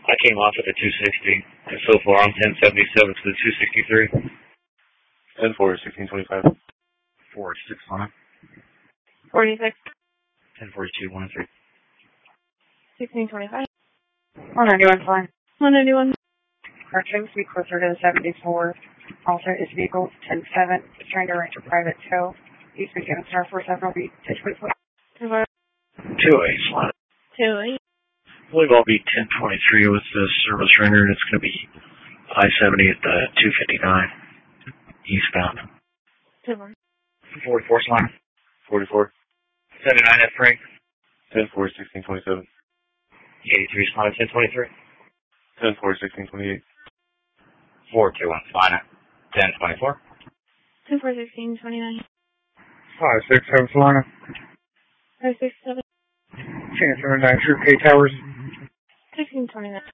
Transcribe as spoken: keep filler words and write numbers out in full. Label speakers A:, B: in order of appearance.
A: I came off at the two sixty, and so far I'm ten seventy-seven to the two sixty-three.
B: ten four, sixteen twenty-five.
A: forty-six line.
C: forty-six.
A: ten forty-two, one oh three.
C: sixteen twenty-five.
D: one ninety-one fine.
C: one ninety-one.
D: Correction, speed closer to the seventy-four. Also, is vehicle ten seven. Is trying to arrange a private tow. He's been given star four seven will be pitch please.
C: two five.
A: two eight line.
C: two eight.
A: I believe I'll be ten twenty-three with the service render, and it's going to be I seventy at the two fifty-nine eastbound.
C: two four.
A: forty-four line.
B: forty-four.
A: seventy-nine at Frank.
B: ten four, sixteen twenty-seven.
A: eighty-three line, ten twenty-three.
B: ten four, sixteen twenty-eight.
A: four two one line, ten twenty-four.
C: two four, sixteen twenty-nine.
D: five six seven Solana.
C: five six seven.
D: Chance nine through K Towers.
C: sixteen twenty-nine.